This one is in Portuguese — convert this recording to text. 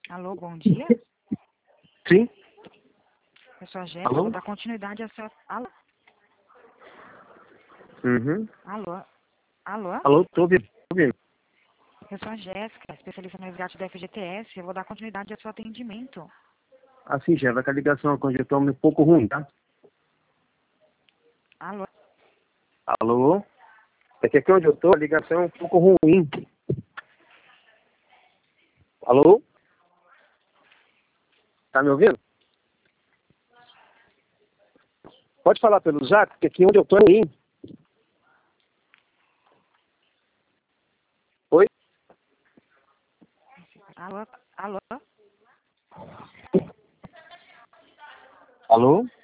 Alô, bom dia. Sim? Eu sou a Jéssica, Alô? vou dar continuidade à sua... Alô? Uhum. Alô? Alô? Alô, tô ouvindo. Eu sou a Jéssica, especialista no resgate da FGTS. Eu vou dar continuidade ao seu atendimento. Assim, chefe, que a ligação conjuntou um pouco ruim, tá? Alô? Alô? É que aqui onde eu tô, a ligação é um pouco ruim. Alô? Tá me ouvindo? Pode falar pelo zap, porque aqui onde eu tô é ruim. Oi? Alô? Alô? Alô?